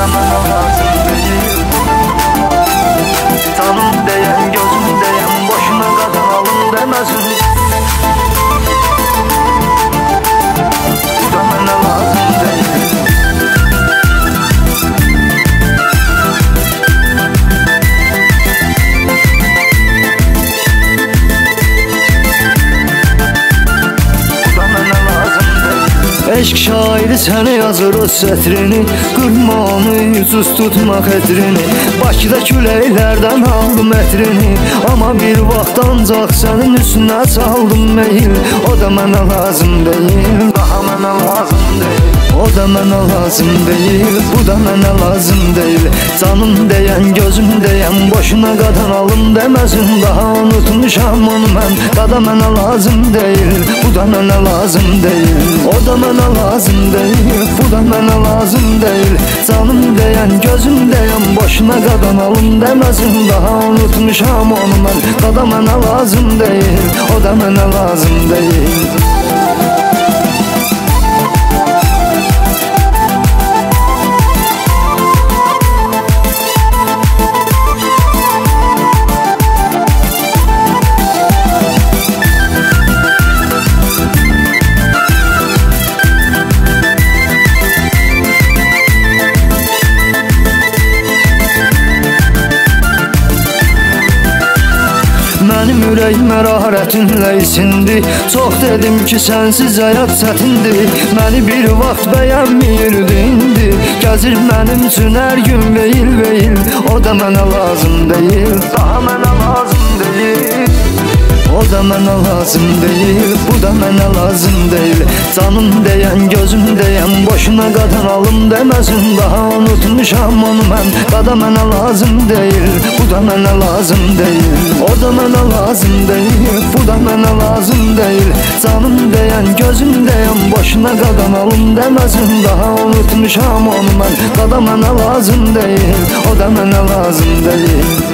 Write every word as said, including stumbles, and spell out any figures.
da mənə lazım deyil. Canım deyən, gözüm deyən, boşuna qazanalım deməsin. Bu da mənə lazım deyil. Eşq şairi sənə yazır o sətrini, qırma onu, yüzüz tutma xətrini. Bakıda küləklərdən aldım ətrini, amma bir vaxt ancaq sənin üstünə saldım meyil. O da mənə lazım deyil, daha mənə lazım deyil. O da mənə lazım deyil, bu da mənə lazım deyil. Canım deyən, gözüm deyən, boşuna qadanalım deməsin. Daha unutmuşam onu mən, qada mənə lazım deyil. Bu da mənə lazım deyil. O da mənə lazım deyil, bu da mənə lazım deyil. Canım deyən, gözüm deyən, boşuna qadanalım deməsin. Daha unutmuşam onu mən, qada mənə lazım deyil. O da mənə lazım deyil. Mənim ürəyim mərarətinlə isindi. Çox dedim ki, sənsiz həyat çətindir. Məni bir vaxt bəyənmiyirdi indi. Gəzir mənim üçün hər gün veyil veyil. O da mənə lazım deyil, daha mənə lazım deyil. O da mənə lazım deyil, bu da mənə lazım deyil. Canım deyən, gözüm deyən, boşuna qadanalım deməsin. Daha unutmuşam onu mən, qada mənə lazım deyil. Bu da mənə lazım deyil. O da mənə lazım deyil, bu da mənə lazım deyil. Canım deyən, gözüm deyən, boşuna qadanalım deməsin. Daha unutmuşam onu mən, qada mənə lazım deyil. O da mənə lazım deyil.